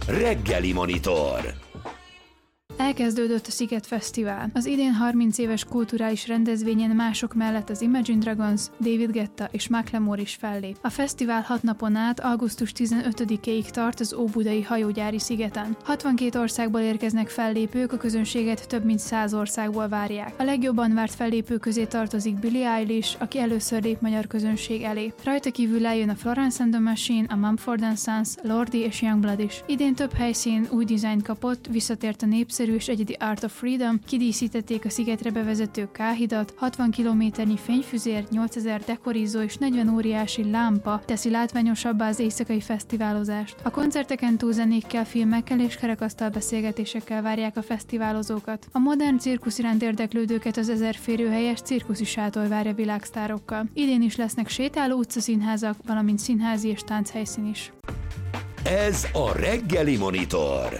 Reggeli Monitor. Elkezdődött a Sziget Fesztivál. Az idén 30 éves kulturális rendezvényen mások mellett az Imagine Dragons, David Guetta és Macklemore is fellép. A fesztivál 6 napon át augusztus 15-ig tart az óbudai hajógyári szigeten. 62 országból érkeznek fellépők, a közönséget több mint 100 országból várják. A legjobban várt fellépők közé tartozik Billie Eilish, aki először lép magyar közönség elé. Rajta kívül eljön a Florence and the Machine, a Mumford & Sons, Lordi és Youngblood is. Idén több helyszín új dizájnt kapott, visszatért a népszerű és egyedi Art of Freedom, kidíszítették a szigetre bevezető K-hidat, 60 kilométernyi fényfüzér, 8000 dekorizó és 40 óriási lámpa teszi látványosabbá az éjszakai fesztiválozást. A koncerteken túl zenékkel, filmekkel és kerekasztal beszélgetésekkel várják a fesztiválozókat. A modern cirkusz iránt érdeklődőket az 1000 férőhelyes cirkuszi sátor várja világsztárokkal. Idén is lesznek sétáló utcaszínházak, valamint színházi és tánchelyszín is. Ez a Reggeli Monitor.